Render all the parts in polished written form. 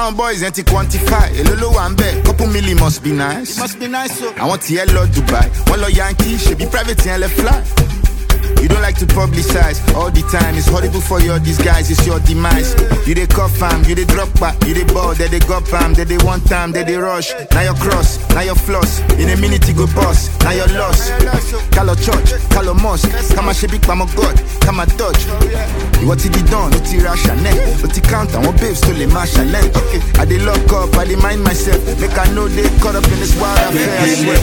Some boys ain't quantify. A little one bed, couple milli must be nice. It must be nice, so. I want to hear Lord Dubai. One Lord Yankee, should be private and let fly. You don't like to publicize all the time. It's horrible for your disguise, it's your demise. You they cuff fam, you they drop back, you they ball, they got pam, they one time, they rush. Now your cross, now your floss. In a minute you go boss, now your loss. Call a church, call a mosque. Come a shebik, come a god, come a dodge. What did he done? What he rush and what he count and what babes to the marshal. Okay, I they lock up, I they mind myself. Make I know they caught up in this wild affair.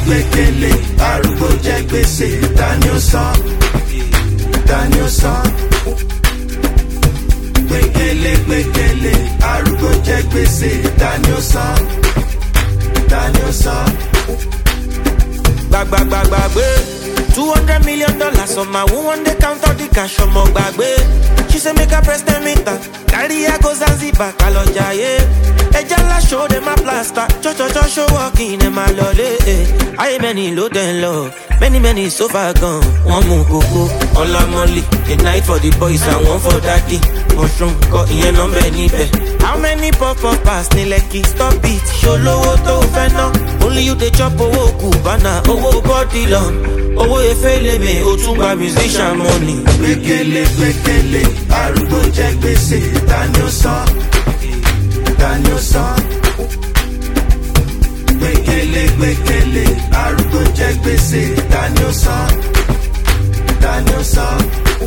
Daniel son, gbekele, arúgbó jẹ gbèsè. Daniel son. Gbàgbé. $200 million on my one day count all the cash on my gbàgbé. She say make her press the meter, carry her go Zanzibar, kalojaye. Ejala show them a plaster, cho show walking in my lolly. I many low then low, many so far gone. One more go, all I'm only. A night for the boys and one for daddy. Mushroom got in your number nipe. How many pop pass ni leki stop it? Show low to feno. Only you the chop owo kubana, owo body long. Owo efele me, otumba musician money. Gbekele, arúgbó jẹ gbèsè. Daniel son. Gbekele, arúgbó jẹ gbèsè. Daniel son.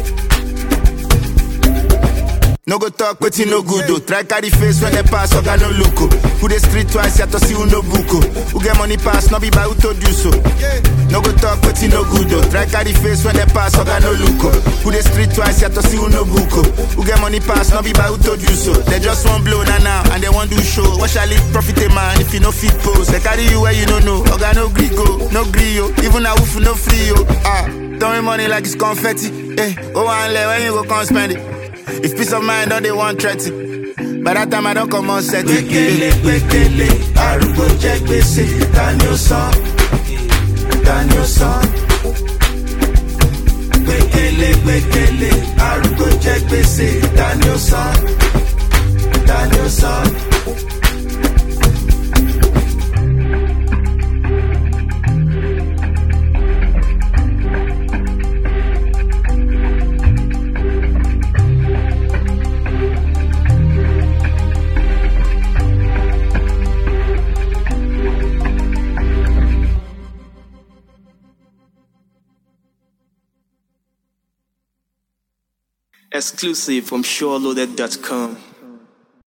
No go talk, but you no good though. Try carry face when they pass, or got no look. Who they street twice, you have to see who no buko. Who get money pass, no be by who to do so. No go talk, but you no good though. Try carry face when they pass, or got no look. Who they street twice, you have to see who no buko. Who get money pass, no be by who to do so. They just want blow now, and they want do show. What shall it profit a man if you no fit pose? They carry you where you don't know. Or got no grigo, no grio. Even a woof no free yo. Throwing money like it's confetti. Oh, and let when you go come spend it. If peace of mind, don't they want threaten? By that time I don't come on set. Gbekele, arúgbó jẹ gbèsè. Daniel son. Gbekele, arúgbó jẹ gbèsè. Daniel son. Exclusive from SureLoaded.com.